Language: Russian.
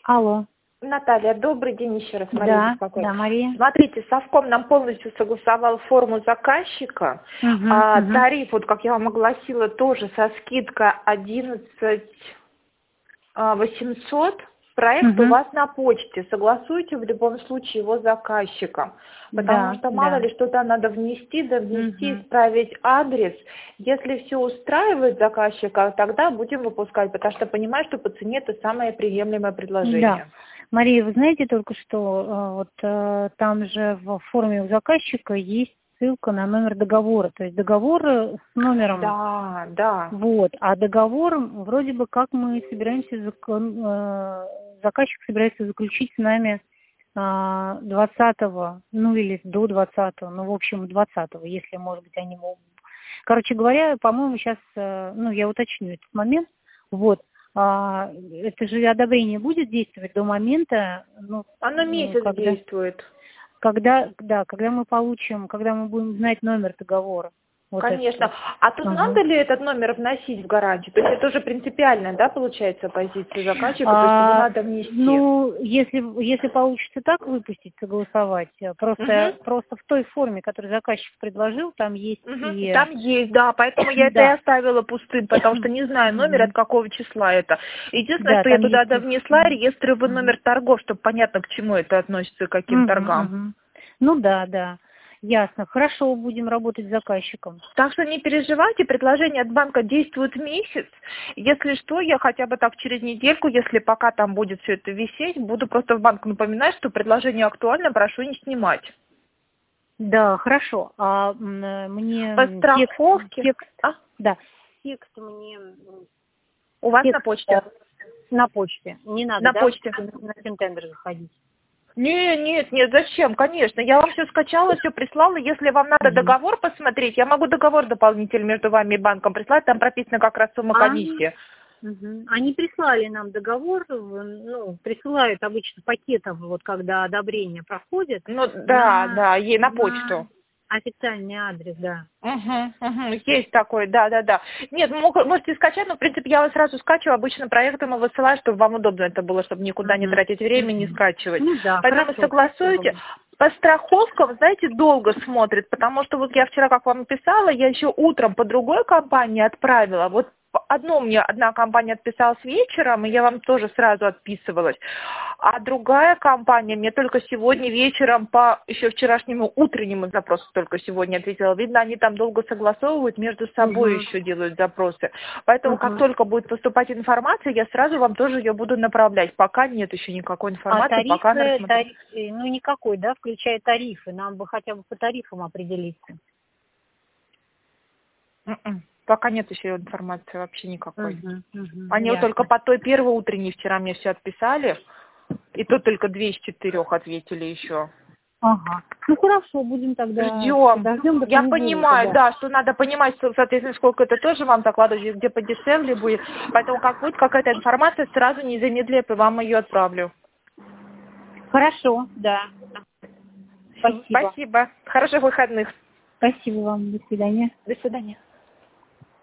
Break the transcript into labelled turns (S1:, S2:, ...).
S1: Алло.
S2: Наталья, добрый день еще раз, Мария
S1: Да,
S2: беспокоит.
S1: да, Мария.
S2: Смотрите, Совком нам полностью согласовал форму заказчика. Тариф, вот как я вам огласила, тоже со скидкой 11 800. Проект у вас на почте. Согласуйте в любом случае его с заказчиком. Потому что мало ли что-то надо внести, исправить адрес. Если все устраивает заказчика, тогда будем выпускать, потому что понимаю, что по цене это самое приемлемое предложение.
S1: Да. Мария, вы знаете только что, там же в форме у заказчика есть ссылка на номер договора. То есть договор с номером.
S2: Да, да.
S1: Вот. А договор вроде бы как мы собираемся, заказчик собирается заключить с нами 20-го, ну или до 20-го, ну в общем 20-го, если, может быть, они могут. Короче говоря, по-моему, сейчас, я уточню этот момент. Вот. Это же одобрение будет действовать до момента,
S2: Оно месяц действует.
S1: Когда мы получим, когда мы будем знать номер договора. Вот
S2: конечно. А тут надо ли этот номер вносить в гарантию? То есть это уже принципиальная, да, получается, позиция заказчика, то есть его надо внести?
S1: Ну, если получится так выпустить, согласовать, просто в той форме, которую заказчик предложил, там есть и...
S2: Там есть, да, поэтому я это и оставила пустым, потому что не знаю номер, от какого числа это. Единственное, что я туда внесла, регистрирую номер торгов, чтобы понятно, к чему это относится, к каким торгам.
S1: Ну да. Ясно. Хорошо, будем работать с заказчиком.
S2: Так что не переживайте, предложение от банка действует месяц. Если что, я хотя бы так через недельку, если пока там будет все это висеть, буду просто в банк напоминать, что предложение актуально, прошу не снимать.
S1: Да, хорошо. А мне
S2: по страховке?
S1: Текст мне...
S2: У вас на почте?
S1: На почте. Не надо,
S2: на почте.
S1: На Синтендер заходить.
S2: Нет, зачем? Конечно. Я вам все скачала, все прислала. Если вам надо договор посмотреть, я могу договор дополнительный между вами и банком прислать. Там прописана как раз сумма комиссии.
S1: Они прислали нам договор, присылают обычно пакетом, вот когда одобрение проходит.
S2: Ей на почту.
S1: Официальный адрес, да.
S2: Есть такой, да. Нет, можете скачать, но в принципе я вас сразу скачиваю, обычно проектом и высылаю, чтобы вам удобно это было, чтобы никуда не тратить время, не скачивать. Поэтому согласуйте. По страховкам, знаете, долго смотрит, потому что вот я вчера, как вам писала, я еще утром по другой компании отправила, вот одна компания отписалась вечером, и я вам тоже сразу отписывалась. А другая компания мне только сегодня вечером по еще вчерашнему утреннему запросу только сегодня ответила. Видно, они там долго согласовывают, между собой еще делают запросы. Поэтому как только будет поступать информация, я сразу вам тоже ее буду направлять. Пока нет еще никакой информации.
S1: Тариф, никакой, да, включая тарифы. Нам бы хотя бы по тарифам определиться.
S2: Пока нет еще информации вообще никакой. Они вот только по той первой утренней вчера мне все отписали. И то только 2 из 4 ответили еще.
S1: Ну хорошо, будем тогда
S2: ждем. Я понимаю, что надо понимать, соответственно, сколько это тоже вам закладывать, где подешевле будет. Поэтому как будет какая-то информация, сразу незамедлительно вам ее отправлю.
S1: Хорошо, да.
S2: Спасибо. Хороших выходных.
S1: Спасибо вам. До свидания.
S2: До свидания.